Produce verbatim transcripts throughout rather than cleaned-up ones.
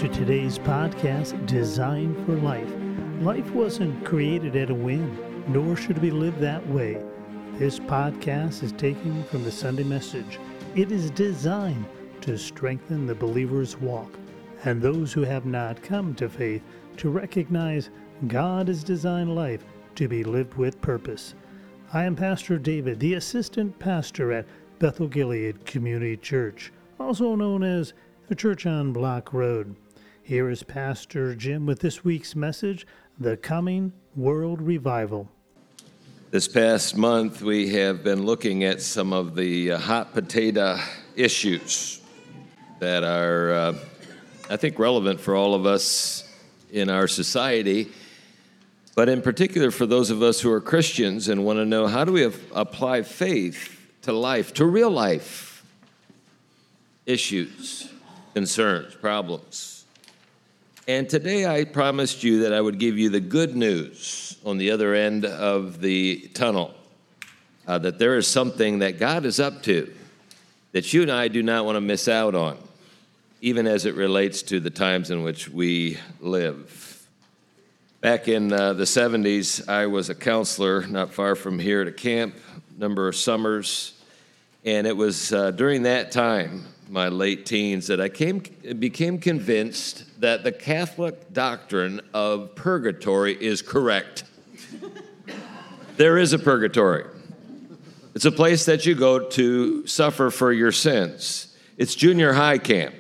to today's podcast, Design for Life. Life wasn't created at a whim, nor should it be lived that way. This podcast is taken from the Sunday message. It is designed to strengthen the believer's walk and those who have not come to faith to recognize God has designed life to be lived with purpose. I am Pastor David, the assistant pastor at Bethel Gilead Community Church, also known as the Church on Block Road. Here is Pastor Jim with this week's message, The Coming World Revival. This past month, we have been looking at some of the uh, hot potato issues that are, uh, I think, relevant for all of us in our society, but in particular for those of us who are Christians and want to know, how do we have, apply faith to life, to real life issues, concerns, problems? And today I promised you that I would give you the good news on the other end of the tunnel, uh, that there is something that God is up to that you and I do not want to miss out on, even as it relates to the times in which we live. Back in uh, the seventies, I was a counselor not far from here at a camp, number of summers, and it was uh, during that time, my late teens, that I came became convinced that the Catholic doctrine of purgatory is correct. There is a purgatory. It's a place that you go to suffer for your sins. It's junior high camp.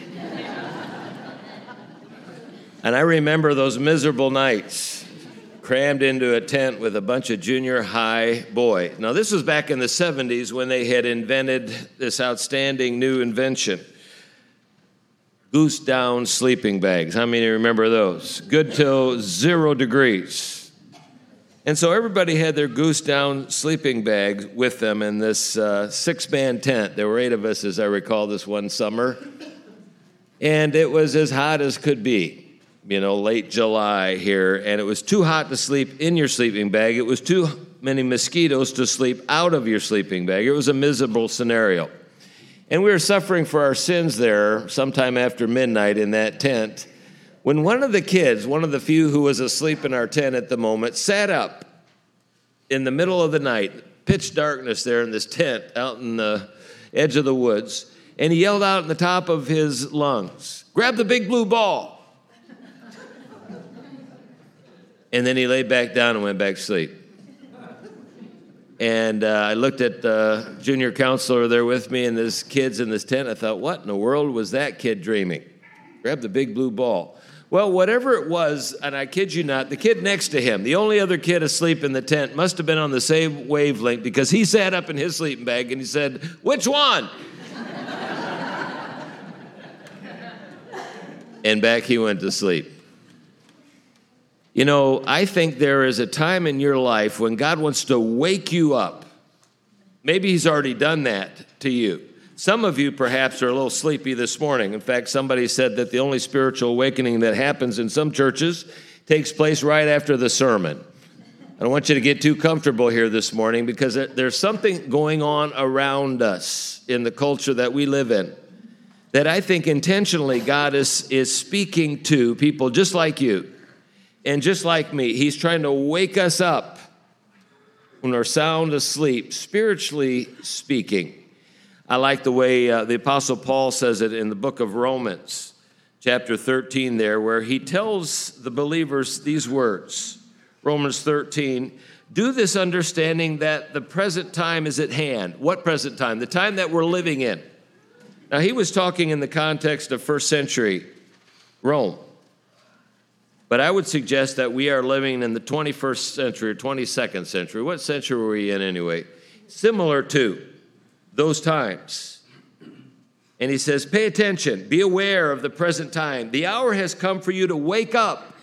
And I remember those miserable nights crammed into a tent with a bunch of junior high boys. Now, this was back in the seventies when they had invented this outstanding new invention, goose down sleeping bags. How many remember those? Good till zero degrees. And so everybody had their goose down sleeping bag with them in this uh, six-man tent. There were eight of us, as I recall, this one summer. And it was as hot as could be. You know, late July here, and it was too hot to sleep in your sleeping bag. It was too many mosquitoes to sleep out of your sleeping bag. It was a miserable scenario. And we were suffering for our sins there sometime after midnight in that tent, when one of the kids, one of the few who was asleep in our tent at the moment, sat up in the middle of the night, pitch darkness there in this tent out in the edge of the woods, and he yelled out in the top of his lungs, "Grab the big blue ball." And then he laid back down and went back to sleep. And uh, I looked at the junior counselor there with me and this kid's in this tent. I thought, what in the world was that kid dreaming? Grab the big blue ball. Well, whatever it was, and I kid you not, the kid next to him, the only other kid asleep in the tent, must have been on the same wavelength, because he sat up in his sleeping bag and he said, "Which one?" And back he went to sleep. You know, I think there is a time in your life when God wants to wake you up. Maybe he's already done that to you. Some of you perhaps are a little sleepy this morning. In fact, somebody said that the only spiritual awakening that happens in some churches takes place right after the sermon. I don't want you to get too comfortable here this morning, because there's something going on around us in the culture that we live in that I think intentionally God is, is speaking to people just like you. And just like me, he's trying to wake us up when we're sound asleep, spiritually speaking. I like the way uh, the Apostle Paul says it in the book of Romans, chapter thirteen there, where he tells the believers these words. Romans thirteen, "Do this understanding that the present time is at hand." What present time? The time that we're living in. Now, he was talking in the context of first century Rome. But I would suggest that we are living in the twenty-first century, or twenty-second century. What century were we in anyway? Similar to those times. And he says, pay attention, be aware of the present time. The hour has come for you to wake up,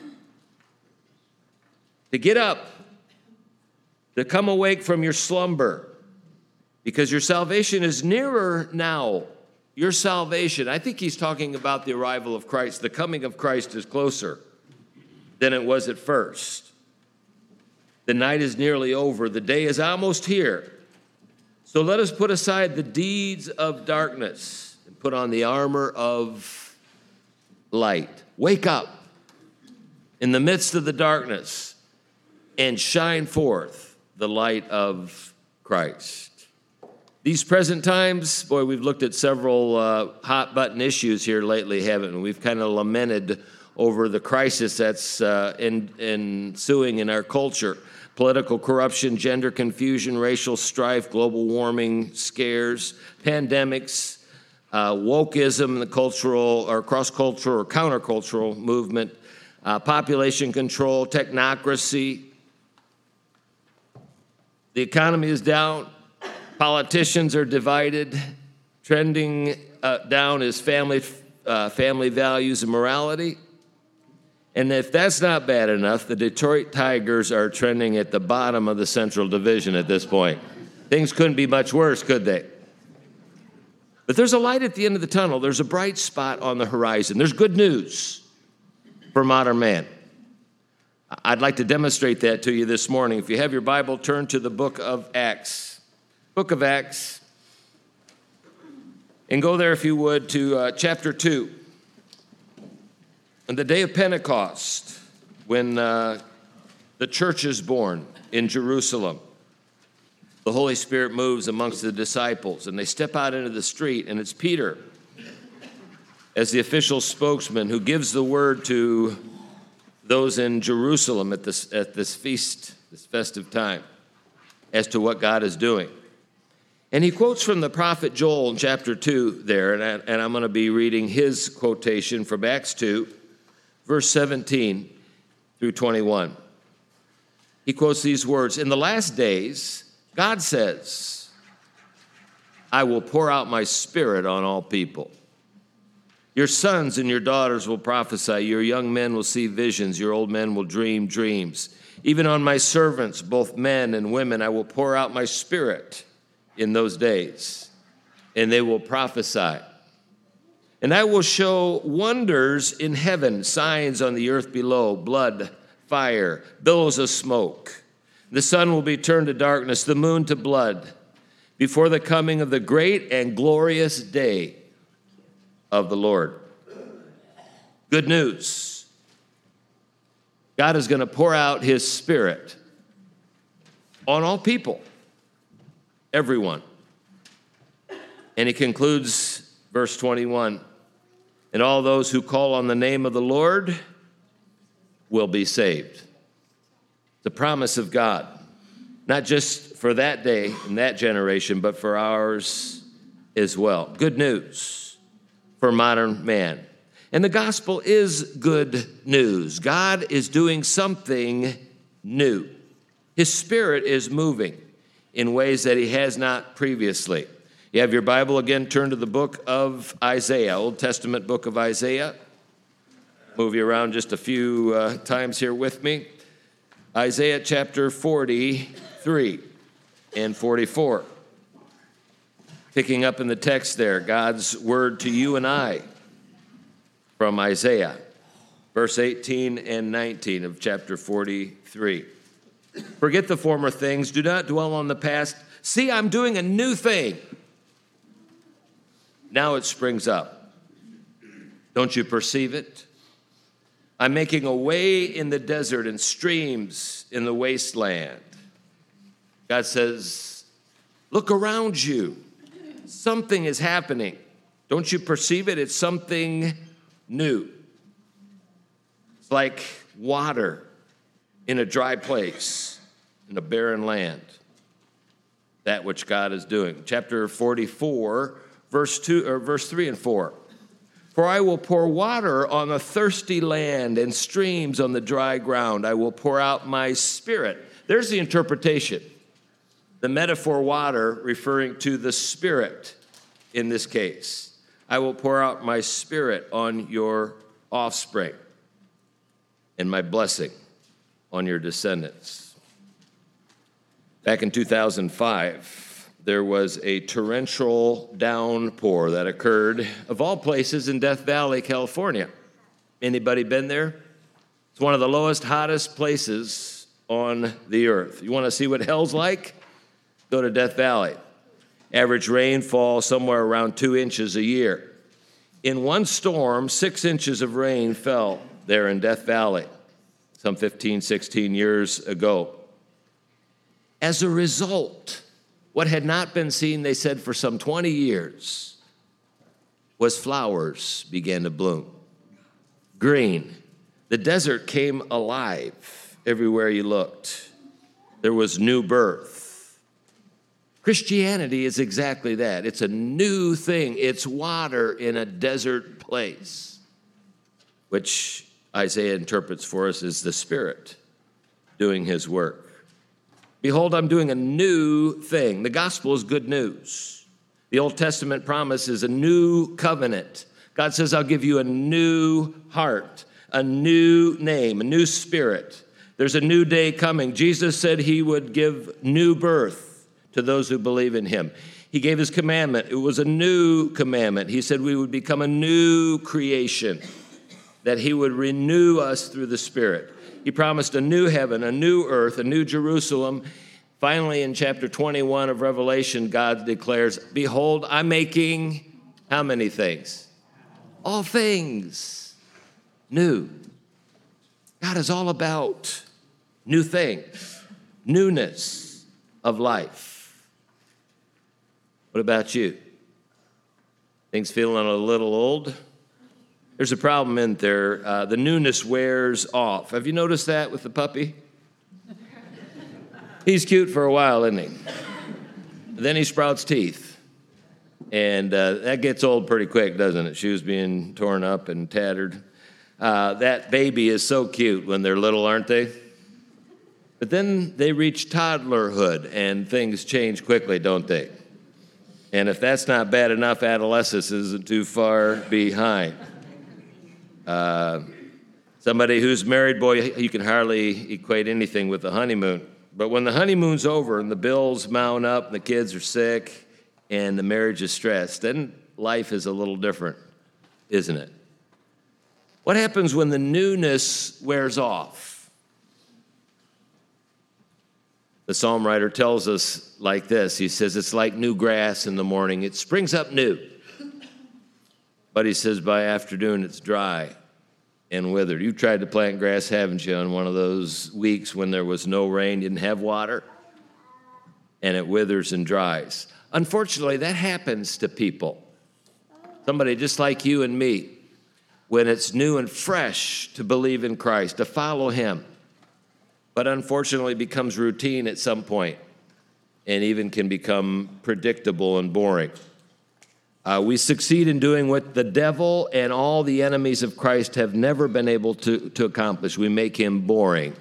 to get up, to come awake from your slumber, because your salvation is nearer now. Your salvation, I think he's talking about the arrival of Christ. The coming of Christ is closer than it was at first. The night is nearly over. The day is almost here. So let us put aside the deeds of darkness and put on the armor of light. Wake up in the midst of the darkness and shine forth the light of Christ. These present times, boy, we've looked at several uh, hot button issues here lately, haven't we? We've kind of lamented over the crisis that's uh, in, ensuing in our culture. Political corruption, gender confusion, racial strife, global warming scares, pandemics, uh, wokeism, the cultural or cross-cultural or countercultural movement, uh, population control, technocracy. The economy is down. Politicians are divided. Trending uh, down is family, uh, family values and morality. And if that's not bad enough, the Detroit Tigers are trending at the bottom of the Central Division at this point. Things couldn't be much worse, could they? But there's a light at the end of the tunnel. There's a bright spot on the horizon. There's good news for modern man. I'd like to demonstrate that to you this morning. If you have your Bible, turn to the book of Acts. Book of Acts. And go there, if you would, to uh, chapter two. On the day of Pentecost, when uh, the church is born in Jerusalem, the Holy Spirit moves amongst the disciples, and they step out into the street, and it's Peter, as the official spokesman, who gives the word to those in Jerusalem at this, at this feast, this festive time, as to what God is doing. And he quotes from the prophet Joel in chapter two there, and, I, and I'm going to be reading his quotation from Acts two, verse seventeen through twenty-one. He quotes these words, "In the last days, God says, I will pour out my spirit on all people. Your sons and your daughters will prophesy. Your young men will see visions. Your old men will dream dreams. Even on my servants, both men and women, I will pour out my spirit in those days, and they will prophesy. And I will show wonders in heaven, signs on the earth below, blood, fire, billows of smoke. The sun will be turned to darkness, the moon to blood, before the coming of the great and glorious day of the Lord." Good news. God is going to pour out his spirit on all people, everyone. And he concludes verse twenty-one. "And all those who call on the name of the Lord will be saved." The promise of God, not just for that day and that generation, but for ours as well. Good news for modern man. And the gospel is good news. God is doing something new. His spirit is moving in ways that he has not previously. You have your Bible again, turn to the book of Isaiah, Old Testament book of Isaiah. Move you around just a few uh, times here with me. Isaiah chapter forty-three and forty-four. Picking up in the text there, God's word to you and I from Isaiah, verse eighteen and nineteen of chapter forty-three. "Forget the former things, do not dwell on the past. See, I'm doing a new thing. Now it springs up. Don't you perceive it? I'm making a way in the desert and streams in the wasteland." God says, look around you. Something is happening. Don't you perceive it? It's something new. It's like water in a dry place, in a barren land. That which God is doing. Chapter forty-four, verse two or verse three and four. "For I will pour water on a thirsty land and streams on the dry ground. I will pour out my spirit." There's the interpretation. The metaphor water referring to the spirit in this case. "I will pour out my spirit on your offspring and my blessing on your descendants." Back in two thousand five, there was a torrential downpour that occurred, of all places, in Death Valley, California. Anybody been there? It's one of the lowest, hottest places on the earth. You want to see what hell's like? Go to Death Valley. Average rainfall somewhere around two inches a year. In one storm, six inches of rain fell there in Death Valley some fifteen, sixteen years ago. As a result, what had not been seen, they said, for some twenty years, was flowers began to bloom. Green. The desert came alive everywhere you looked. There was new birth. Christianity is exactly that. It's a new thing. It's water in a desert place, which Isaiah interprets for us as the Spirit doing his work. Behold, I'm doing a new thing. The gospel is good news. The Old Testament promise is a new covenant. God says, I'll give you a new heart, a new name, a new spirit. There's a new day coming. Jesus said he would give new birth to those who believe in him. He gave his commandment. It was a new commandment. He said we would become a new creation, that he would renew us through the Spirit. He promised a new heaven, a new earth, a new Jerusalem. Finally, in chapter twenty-one of Revelation, God declares, behold, I'm making how many things? All things new. God is all about new things, newness of life. What about you? Things feeling a little old? There's a problem in there. Uh, the newness wears off. Have you noticed that with the puppy? He's cute for a while, isn't he? Then he sprouts teeth. And uh, that gets old pretty quick, doesn't it? Shoes being torn up and tattered. Uh, that baby is so cute when they're little, aren't they? But then they reach toddlerhood, and things change quickly, don't they? And if that's not bad enough, adolescence isn't too far behind. Uh, somebody who's married, boy, you can hardly equate anything with the honeymoon. But when the honeymoon's over and the bills mount up and the kids are sick and the marriage is stressed, then life is a little different, isn't it? What happens when the newness wears off? The psalm writer tells us like this. He says, it's like new grass in the morning. It springs up new. But he says, by afternoon, it's dry and withered. You tried to plant grass, haven't you, on one of those weeks when there was no rain, didn't have water, and it withers and dries. Unfortunately, that happens to people. Somebody just like you and me, when it's new and fresh to believe in Christ, to follow him, but unfortunately becomes routine at some point and even can become predictable and boring. Uh, we succeed in doing what the devil and all the enemies of Christ have never been able to, to accomplish. We make him boring.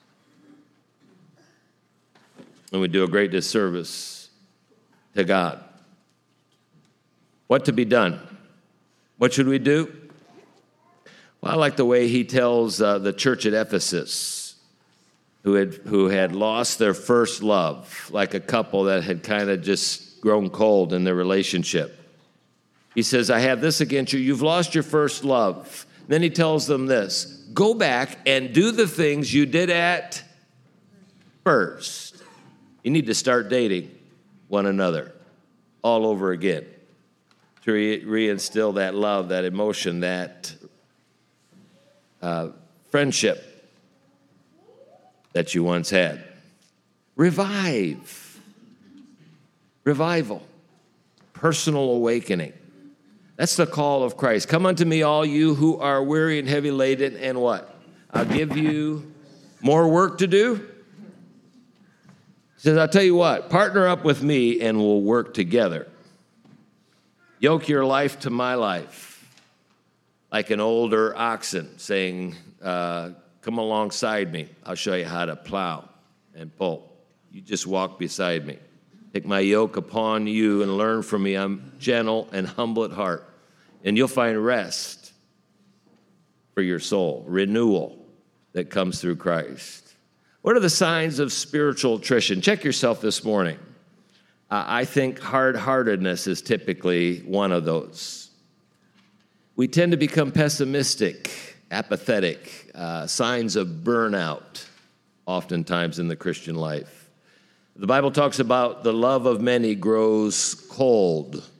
And we do a great disservice to God. What to be done? What should we do? Well, I like the way he tells uh, the church at Ephesus, who had, who had lost their first love, like a couple that had kind of just grown cold in their relationship. He says, I have this against you. You've lost your first love. Then he tells them this, go back and do the things you did at first. You need to start dating one another all over again to re- reinstill that love, that emotion, that uh, friendship that you once had. Revive. Revival. Personal awakening. That's the call of Christ. Come unto me, all you who are weary and heavy laden, and what? I'll give you more work to do. He says, I'll tell you what, partner up with me and we'll work together. Yoke your life to my life, like an older oxen saying, uh, come alongside me. I'll show you how to plow and pull. You just walk beside me. Take my yoke upon you and learn from me. I'm gentle and humble at heart. And you'll find rest for your soul, renewal that comes through Christ. What are the signs of spiritual attrition? Check yourself this morning. Uh, I think hard-heartedness is typically one of those. We tend to become pessimistic, apathetic, uh, signs of burnout oftentimes in the Christian life. The Bible talks about the love of many grows cold.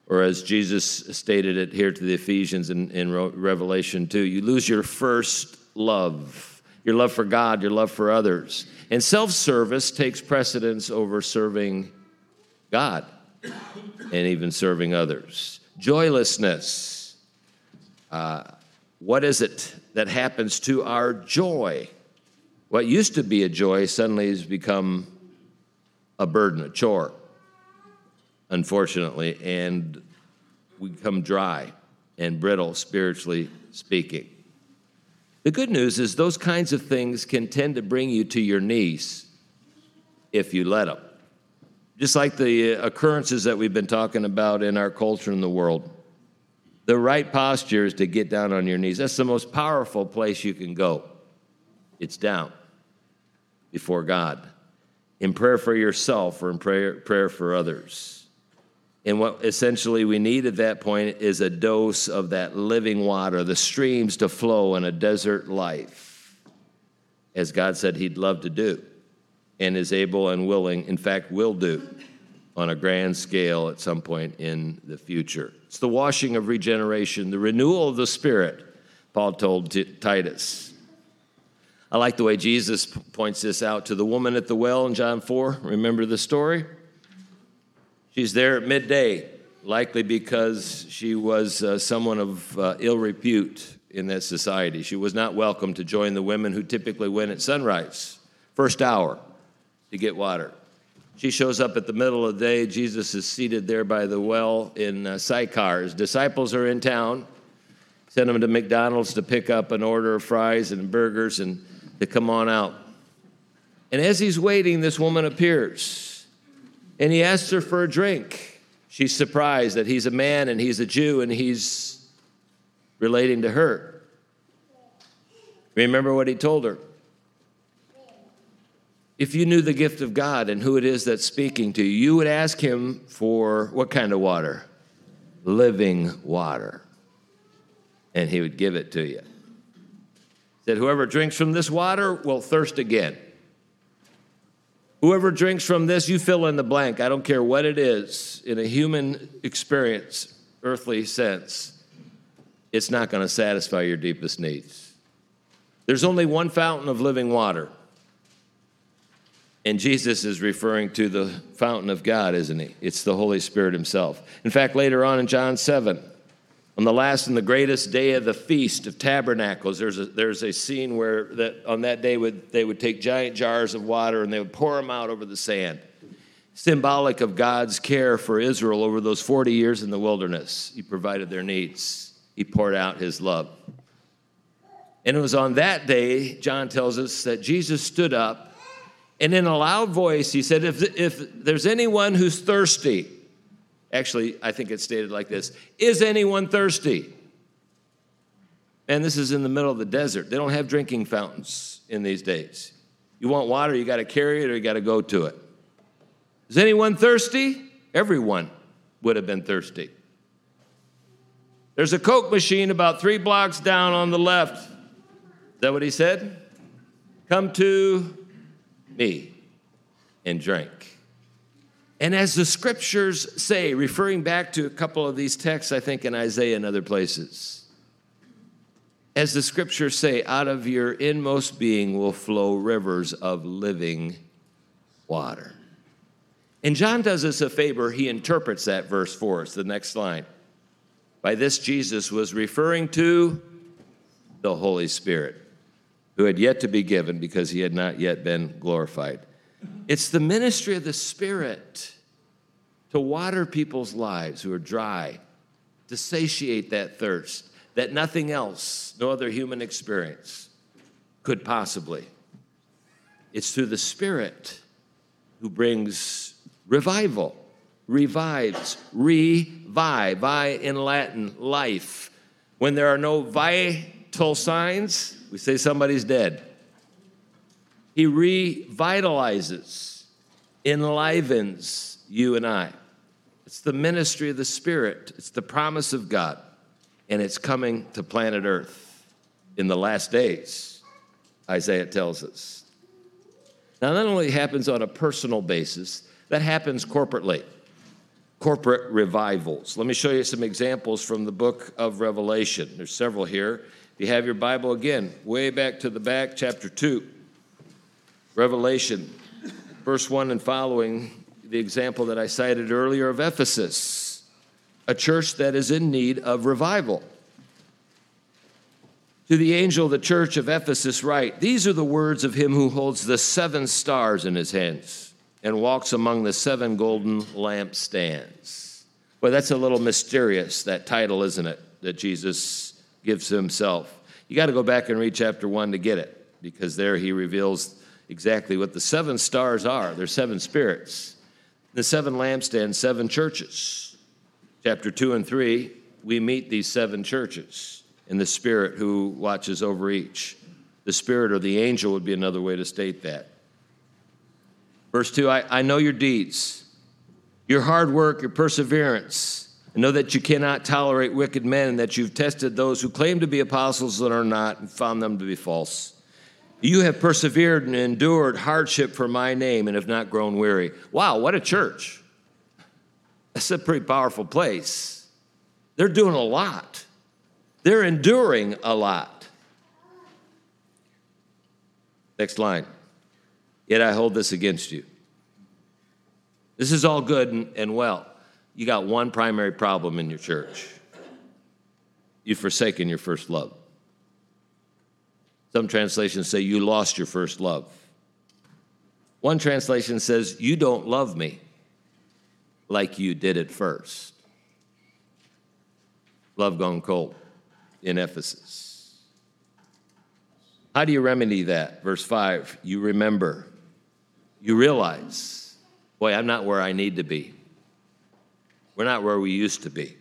Or as Jesus stated it here to the Ephesians in, in Revelation two, you lose your first love, your love for God, your love for others. And self-service takes precedence over serving God and even serving others. Joylessness. Uh, what is it that happens to our joy? What used to be a joy suddenly has become a burden, a chore, unfortunately, and we become dry and brittle, spiritually speaking. The good news is those kinds of things can tend to bring you to your knees if you let them. Just like the occurrences that we've been talking about in our culture and the world. The right posture is to get down on your knees. That's the most powerful place you can go. It's down before God, in prayer for yourself or in prayer, prayer for others. And what essentially we need at that point is a dose of that living water, the streams to flow in a desert life, as God said he'd love to do and is able and willing, in fact, will do on a grand scale at some point in the future. It's the washing of regeneration, the renewal of the Spirit, Paul told T- Titus. I like the way Jesus points this out to the woman at the well in John four. Remember the story? She's there at midday, likely because she was uh, someone of uh, ill repute in that society. She was not welcome to join the women who typically went at sunrise, first hour, to get water. She shows up at the middle of the day. Jesus is seated there by the well in uh, Sychar. His disciples are in town. Send them to McDonald's to pick up an order of fries and burgers and to come on out. And as he's waiting, this woman appears. And he asks her for a drink. She's surprised that he's a man and he's a Jew and he's relating to her. Remember what he told her? If you knew the gift of God and who it is that's speaking to you, you would ask him for what kind of water? Living water. And he would give it to you. He said, whoever drinks from this water will thirst again. Whoever drinks from this, you fill in the blank. I don't care what it is in a human experience, earthly sense. It's not going to satisfy your deepest needs. There's only one fountain of living water. And Jesus is referring to the fountain of God, isn't he? It's the Holy Spirit himself. In fact, later on in John seven, on the last and the greatest day of the Feast of Tabernacles, there's a, there's a scene where that on that day would, they would take giant jars of water and they would pour them out over the sand, symbolic of God's care for Israel over those forty years in the wilderness. He provided their needs. He poured out his love. And it was on that day, John tells us, that Jesus stood up, and in a loud voice, he said, if, if there's anyone who's thirsty, actually, I think it's stated like this, is anyone thirsty? And this is in the middle of the desert. They don't have drinking fountains in these days. You want water, you got to carry it or you got to go to it. Is anyone thirsty? Everyone would have been thirsty. There's a Coke machine about three blocks down on the left. Is that what he said? Come to me and drink. And as the scriptures say, referring back to a couple of these texts, I think in Isaiah and other places, as the scriptures say, out of your inmost being will flow rivers of living water. And John does us a favor. He interprets that verse for us, the next line. By this, Jesus was referring to the Holy Spirit, who had yet to be given because he had not yet been glorified. It's the ministry of the Spirit to water people's lives who are dry, to satiate that thirst that nothing else, no other human experience could possibly. It's through the Spirit who brings revival, revives, revive, vi in Latin, life. When there are no vital signs, we say somebody's dead. He revitalizes, enlivens you and I. It's the ministry of the Spirit. It's the promise of God. And it's coming to planet Earth in the last days, Isaiah tells us. Now, that only happens on a personal basis. That happens corporately. corporate revivals. Let me show you some examples from the book of Revelation. There's several here. If you have your Bible again, way back to the back, chapter two, Revelation, verse one and following, the example that I cited earlier of Ephesus, a church that is in need of revival. To the angel of the church of Ephesus write, these are the words of him who holds the seven stars in his hands and walks among the seven golden lampstands. Well, that's a little mysterious, that title, isn't it, that Jesus gives to himself. You got to go back and read chapter one to get it, because there he reveals exactly what the seven stars are. They're seven spirits. The seven lampstands, seven churches. Chapter two and three, we meet these seven churches and the Spirit who watches over each. The Spirit or the angel would be another way to state that. Verse two, I, I know your deeds, your hard work, your perseverance. I know that you cannot tolerate wicked men and that you've tested those who claim to be apostles and are not and found them to be false. You have persevered and endured hardship for my name and have not grown weary. Wow, what a church. That's a pretty powerful place. They're doing a lot. They're enduring a lot. Next line. Yet I hold this against you. This is all good and, and well. You got one primary problem in your church. You've forsaken your first love. Some translations say you lost your first love. One translation says you don't love me like you did at first. Love gone cold in Ephesus. How do you remedy that? Verse five, you remember, you realize, boy, I'm not where I need to be. We're not where we used to be.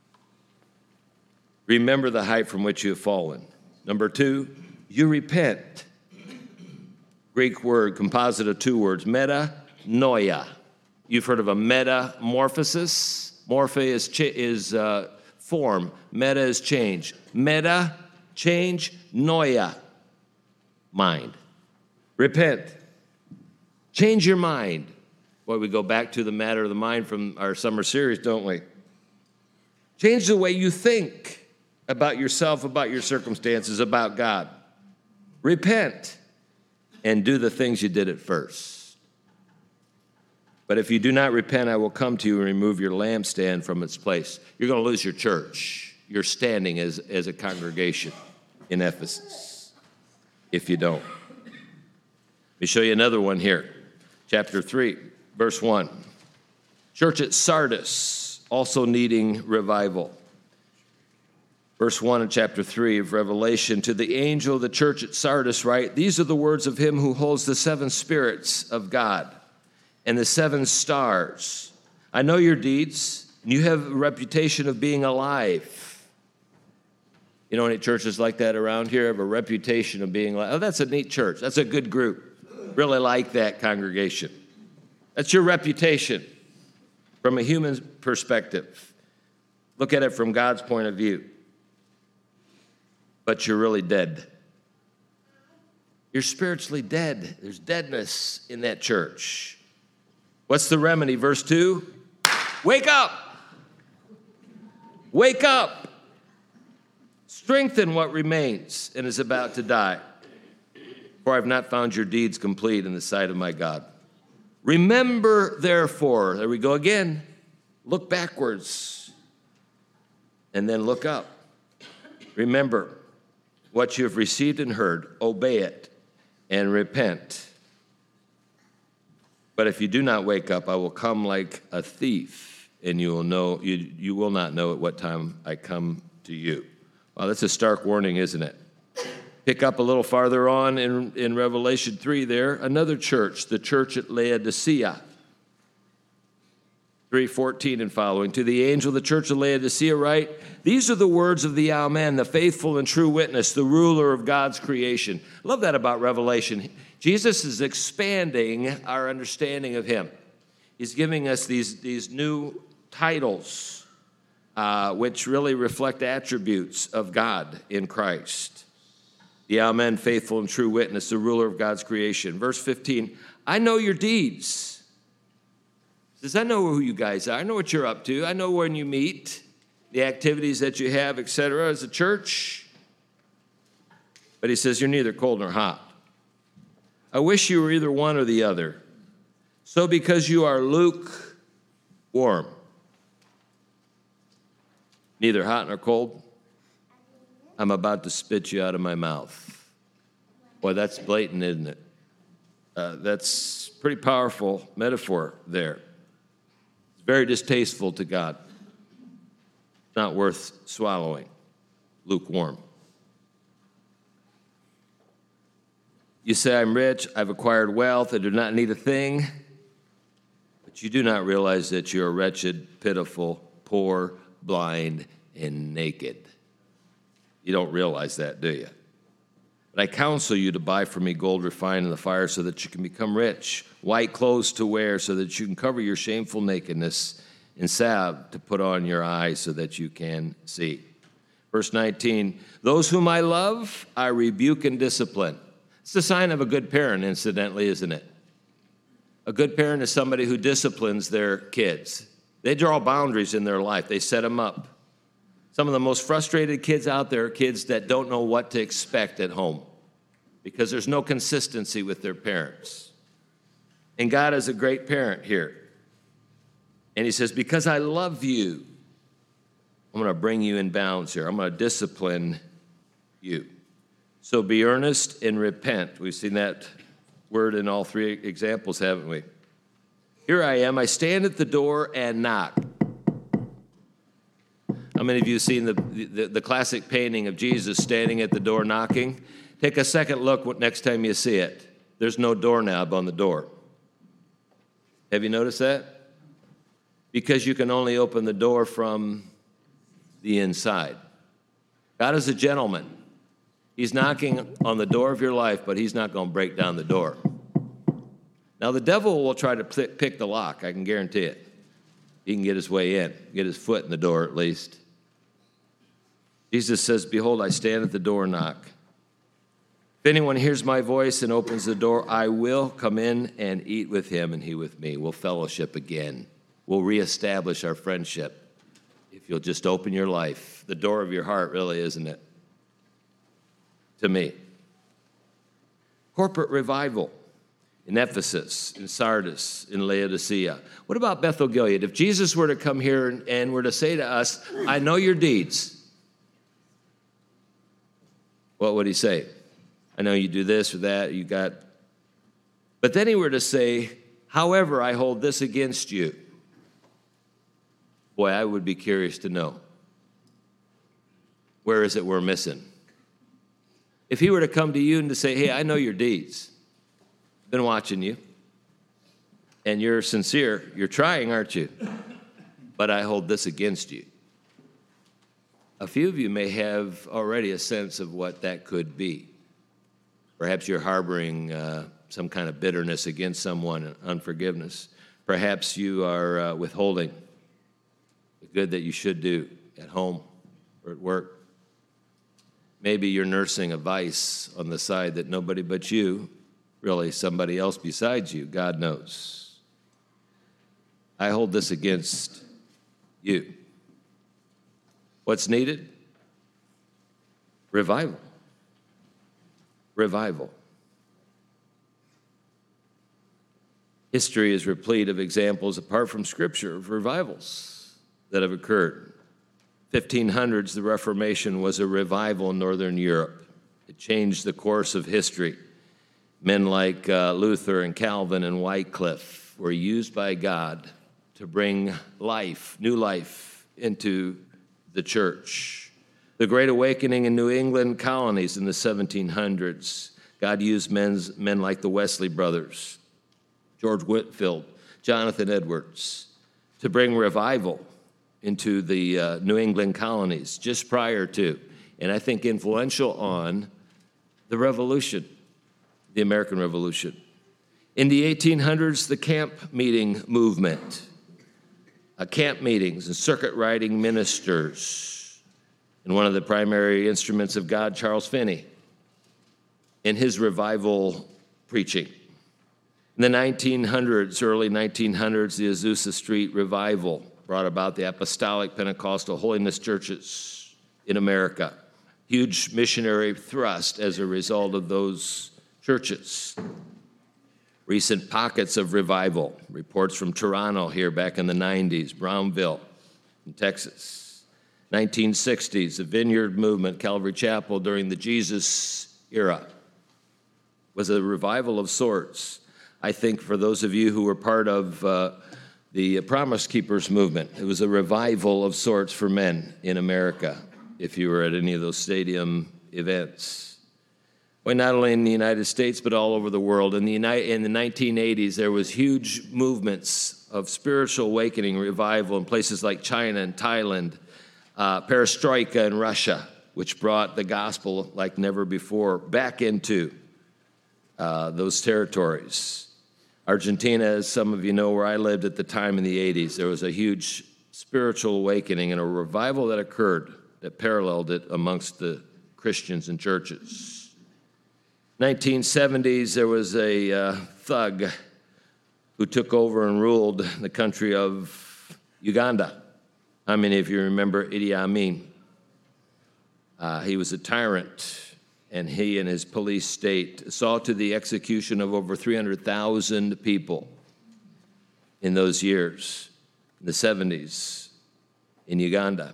Remember the height from which you have fallen. Number two, you repent. Greek word, composite of two words, metanoia. You've heard of a metamorphosis. Morphe is, ch- is uh, form. Meta is change. Meta, change, noia, mind. Repent. Change your mind. Boy, we go back to the matter of the mind from our summer series, don't we? Change the way you think about yourself, about your circumstances, about God. Repent and do the things you did at first. But if you do not repent, I will come to you and remove your lampstand from its place. You're going to lose your church, your standing as, as a congregation in Ephesus, if you don't. Let me show you another one here. Chapter three, verse one. Church at Sardis, also needing revival. Verse one of chapter three of Revelation, to the angel of the church at Sardis write, these are the words of him who holds the seven spirits of God and the seven stars. I know your deeds, and you have a reputation of being alive. You know any churches like that around here have a reputation of being alive? Oh, that's a neat church. That's a good group. Really like that congregation. That's your reputation from a human perspective. Look at it from God's point of view. But you're really dead. You're spiritually dead. There's deadness in that church. What's the remedy? Verse two, wake up. Wake up. Strengthen what remains and is about to die. For I have not found your deeds complete in the sight of my God. Remember, therefore, there we go again, look backwards and then look up. Remember what you have received and heard, obey it, and repent. But if you do not wake up, I will come like a thief, and you will know you, you will not know at what time I come to you. Wow, that's a stark warning, isn't it? Pick up a little farther on in, in Revelation three there, another church, the church at Laodicea. three fourteen and following. To the angel of the church of Laodicea write, these are the words of the Amen, the faithful and true witness, the ruler of God's creation. Love that about Revelation. Jesus is expanding our understanding of him. He's giving us these, these new titles, uh, which really reflect attributes of God in Christ. The Amen, faithful and true witness, the ruler of God's creation. Verse fifteen, I know your deeds. Says, I know who you guys are. I know what you're up to. I know when you meet, the activities that you have, et cetera, as a church. But he says, you're neither cold nor hot. I wish you were either one or the other. So because you are lukewarm, neither hot nor cold, I'm about to spit you out of my mouth. Boy, that's blatant, isn't it? Uh, that's pretty powerful metaphor there. It's very distasteful to God. Not worth swallowing. Lukewarm. You say, I'm rich, I've acquired wealth, I do not need a thing. But you do not realize that you're wretched, pitiful, poor, blind, and naked. You don't realize that, do you? But I counsel you to buy from me gold refined in the fire so that you can become rich, white clothes to wear so that you can cover your shameful nakedness, and salve to put on your eyes so that you can see. Verse nineteen, those whom I love, I rebuke and discipline. It's the sign of a good parent, incidentally, isn't it? A good parent is somebody who disciplines their kids. They draw boundaries in their life. They set them up. Some of the most frustrated kids out there are kids that don't know what to expect at home because there's no consistency with their parents. And God is a great parent here. And he says, because I love you, I'm going to bring you in bounds here. I'm going to discipline you. So be earnest and repent. We've seen that word in all three examples, haven't we? Here I am. I stand at the door and knock. How many of you have seen the, the, the classic painting of Jesus standing at the door knocking? Take a second look next time you see it. There's no doorknob on the door. Have you noticed that? Because you can only open the door from the inside. God is a gentleman. He's knocking on the door of your life, but he's not going to break down the door. Now, the devil will try to pick the lock, I can guarantee it. He can get his way in, get his foot in the door at least. Jesus says, behold, I stand at the door and knock. If anyone hears my voice and opens the door, I will come in and eat with him and he with me. We'll fellowship again. We'll reestablish our friendship. If you'll just open your life, the door of your heart, really, isn't it? To me. Corporate revival in Ephesus, in Sardis, in Laodicea. What about Bethel Gilead? If Jesus were to come here and, and were to say to us, I know your deeds, what would he say? I know you do this or that, you got... But then he were to say, however, I hold this against you. Boy, I would be curious to know. Where is it we're missing? If he were to come to you and to say, hey, I know your deeds. I've been watching you. And you're sincere. You're trying, aren't you? But I hold this against you. A few of you may have already a sense of what that could be. Perhaps you're harboring uh, some kind of bitterness against someone, unforgiveness. Perhaps you are uh, withholding the good that you should do at home or at work. Maybe you're nursing a vice on the side that nobody but you, really somebody else besides you, God knows. I hold this against you. What's needed? Revival. Revival. History is replete of examples, apart from Scripture, of revivals that have occurred. fifteen hundreds, the Reformation was a revival in Northern Europe. It changed the course of history. Men like uh, Luther and Calvin and Wycliffe were used by God to bring life, new life, into the church. The Great Awakening in New England colonies in the seventeen hundreds, God used men's, men like the Wesley brothers, George Whitefield, Jonathan Edwards, to bring revival into the uh, New England colonies just prior to, and I think influential on, the Revolution, the American Revolution. In the eighteen hundreds, the camp meeting movement, uh, camp meetings and circuit riding ministers, and one of the primary instruments of God, Charles Finney, in his revival preaching. In the nineteen hundreds, early nineteen hundreds, the Azusa Street revival brought about the Apostolic Pentecostal Holiness churches in America. Huge missionary thrust as a result of those churches. Recent pockets of revival, reports from Toronto here back in the nineties, Brownville in Texas. nineteen sixties, the Vineyard Movement, Calvary Chapel during the Jesus era was a revival of sorts. I think for those of you who were part of uh, the Promise Keepers movement, it was a revival of sorts for men in America, if you were at any of those stadium events. Well, not only in the United States, but all over the world. In the, United, in the nineteen eighties, there was huge movements of spiritual awakening, revival in places like China and Thailand, uh, perestroika in Russia, which brought the gospel like never before back into uh, those territories. Argentina, as some of you know, where I lived at the time in the eighties, there was a huge spiritual awakening and a revival that occurred that paralleled it amongst the Christians and churches. nineteen seventies, there was a uh, thug who took over and ruled the country of Uganda. How many of you remember Idi Amin? Uh, he was a tyrant, and he and his police state saw to the execution of over three hundred thousand people in those years, in the seventies, in Uganda.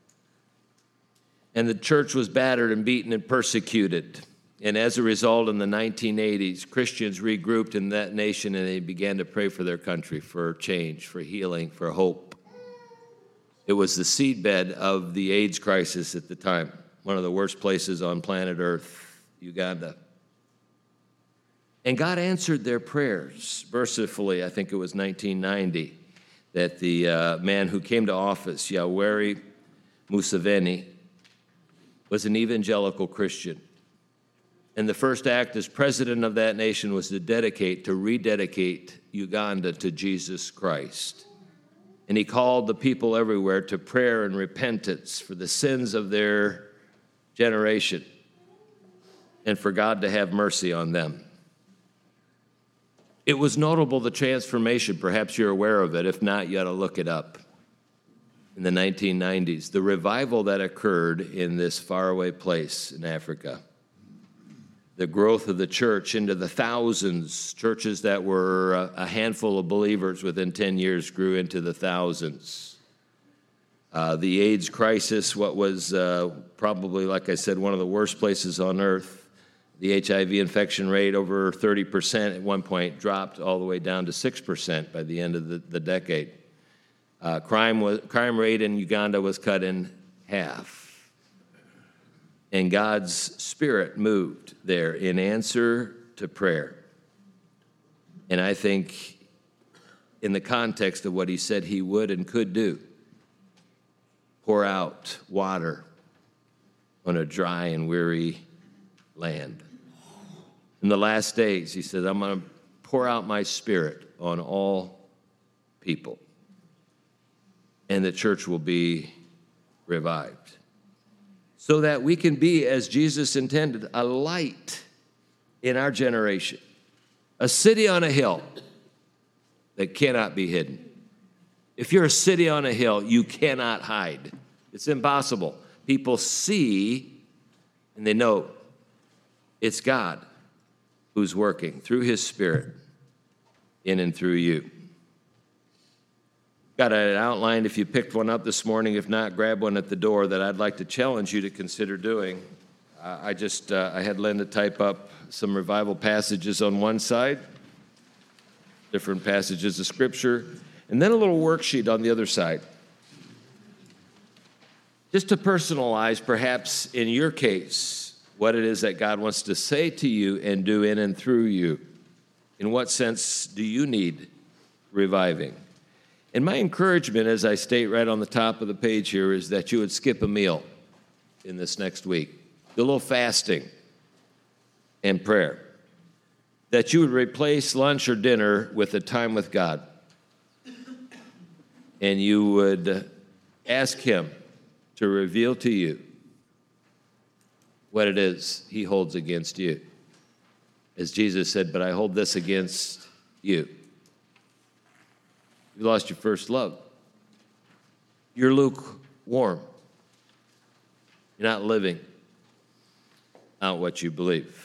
And the church was battered and beaten and persecuted. And as a result, in the nineteen eighties, Christians regrouped in that nation and they began to pray for their country, for change, for healing, for hope. It was the seedbed of the AIDS crisis at the time, one of the worst places on planet Earth, Uganda. And God answered their prayers mercifully. I think it was nineteen ninety that the uh, man who came to office, Yoweri Museveni, was an evangelical Christian. And the first act as president of that nation was to dedicate, to rededicate Uganda to Jesus Christ. And he called the people everywhere to prayer and repentance for the sins of their generation and for God to have mercy on them. It was notable, the transformation. Perhaps you're aware of it. If not, you ought to look it up. In the nineteen nineties, the revival that occurred in this faraway place in Africa, the growth of the church into the thousands, churches that were a handful of believers within ten years grew into the thousands. Uh, the AIDS crisis, what was uh, probably, like I said, one of the worst places on earth, the H I V infection rate over thirty percent at one point dropped all the way down to six percent by the end of the, the decade. Uh, crime, was, crime rate in Uganda was cut in half. And God's Spirit moved there in answer to prayer. And I think in the context of what he said he would and could do, pour out water on a dry and weary land. In the last days, he said, I'm going to pour out my Spirit on all people, and the church will be revived, so that we can be, as Jesus intended, a light in our generation, a city on a hill that cannot be hidden. If you're a city on a hill, you cannot hide. It's impossible. People see and they know it's God who's working through his Spirit in and through you. Got it outlined if you picked one up this morning. If not, grab one at the door that I'd like to challenge you to consider doing. Uh, I just, uh, I had Linda type up some revival passages on one side, different passages of Scripture, and then a little worksheet on the other side. Just to personalize, perhaps in your case, what it is that God wants to say to you and do in and through you. In what sense do you need reviving? And my encouragement, as I state right on the top of the page here, is that you would skip a meal in this next week. Do a little fasting and prayer. That you would replace lunch or dinner with a time with God. And you would ask him to reveal to you what it is he holds against you. As Jesus said, but I hold this against you. You lost your first love. You're lukewarm. You're not living out what you believe.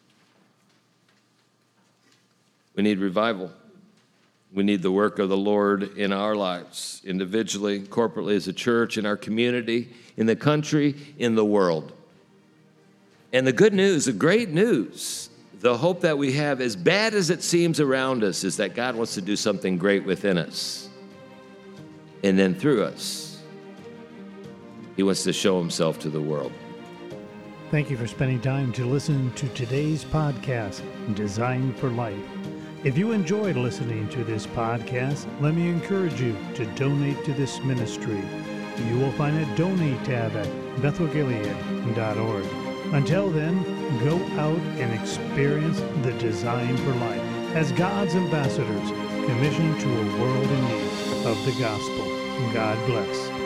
We need revival. We need the work of the Lord in our lives, individually, corporately as a church, in our community, in the country, in the world. And the good news, the great news, the hope that we have, as bad as it seems around us, is that God wants to do something great within us. And then through us, he wants to show himself to the world. Thank you for spending time to listen to today's podcast, Design for Life. If you enjoyed listening to this podcast, let me encourage you to donate to this ministry. You will find a donate tab at bethel gilead dot org. Until then, go out and experience the Design for Life as God's ambassadors commissioned to a world in need of the gospel. God bless.